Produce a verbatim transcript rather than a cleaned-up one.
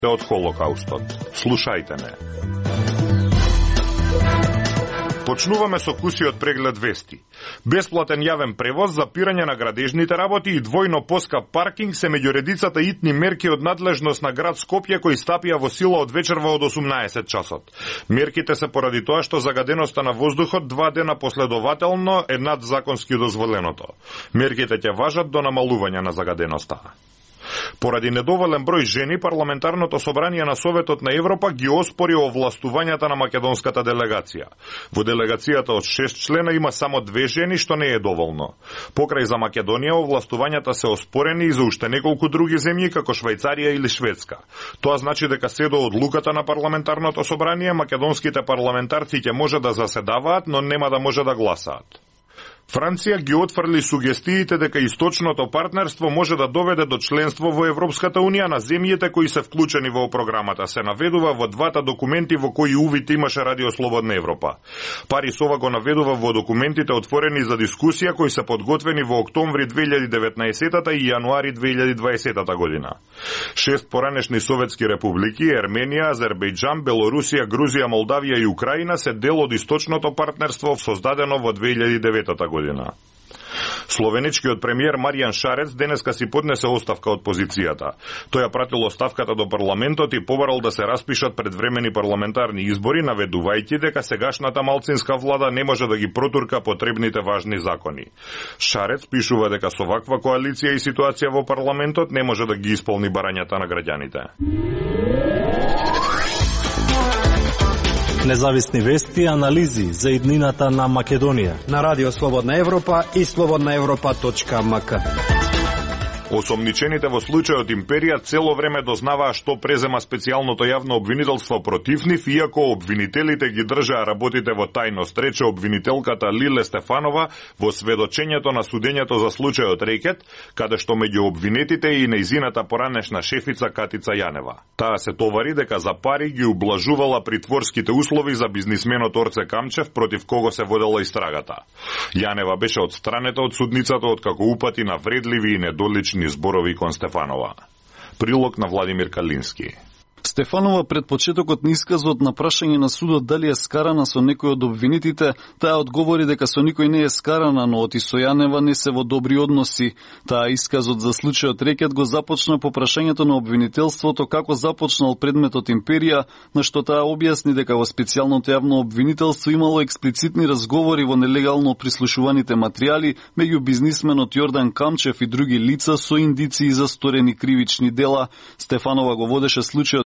од Холокаустот. Слушајте ме. Почнуваме со кусиот преглед вести. Бесплатен јавен превоз, запирање на градежните работи и двојно поскап паркинг се меѓу редицата итни мерки од надлежност на град Скопје кои стапија во сила од вечерва од осумнаесет часот. Мерките се поради тоа што загаденоста на воздухот два дена последователно е над законски дозволеното. Мерките ќе важат до намалување на загаденоста. Поради недоволен број жени, парламентарното собрание на Советот на Европа ги оспори овластувањата на македонската делегација. Во делегацијата од шест члена има само две жени, што не е доволно. Покрај за Македонија, овластувањата се оспорени и за уште неколку други земји, како Швајцарија или Шведска. Тоа значи дека се до одлуката на парламентарното собрание, македонските парламентарци ќе може да заседаваат, но нема да може да гласаат. Франција ги отфрли сугестиите дека источното партнерство може да доведе до членство во Европската Унија на земјите кои се вклучени во програмата. Се наведува во двата документи во кои увид имаше Радио Слободна Европа. Парис ова го наведува во документите отворени за дискусија кои се подготвени во октомври две илјади и деветнаесета и јануари две илјади и дваесета година. Шест поранешни советски републики, Ерменија, Азербејџан, Белорусија, Грузија, Молдавија и Украина се дел од источното партнерство создадено во две илјади и деветата година. Словеничкиот премиер Маријан Шарец денеска си поднесе оставка од позицијата. Тој ја пратил оставката до парламентот и побарал да се распишат предвремени парламентарни избори, наведувајќи дека сегашната малцинска влада не може да ги протурка потребните важни закони. Шарец пишува дека со ваква коалиција и ситуација во парламентот не може да ги исполни барањата на граѓаните. Независни вести и анализи за иднината на Македонија на Радио Слободна Европа и слободна европа точка ем ка. Осомничените во случајот Империја цело време дознаваа што презема специјалното јавно обвинителство против нив, иако обвинителите ги држаа работите во тајност, рече обвинителката Лиле Стефанова во сведочењето на судењето за случајот Рекет, каде што меѓу обвинетите и нејзината поранешна шефица Катица Јанева. Таа се товари дека за пари ги ублажувала притворските услови за бизнисменот Орце Камчев, против кого се водела истрагата. Јанева беше отстранета од судницата откако упати на вредливи и недолични зборови кон Стефанова. Прилог на Владимир Калински. Стефанова пред почетокот на исказот на прашање на судот дали е скарана со некој од обвинетите, таа одговори дека со никој не е скарана, но оти со Јанева не се во добри односи. Таа исказот за случајот Рекет го започна по прашањето на обвинителството како започнал предметот Империја, на што таа објасни дека во специјалното јавно обвинителство имало експлицитни разговори во нелегално прислушуваните материјали меѓу бизнисменот Јордан Камчев и други лица со индиции за сторени кривични дела. Стефанова го водеше случајот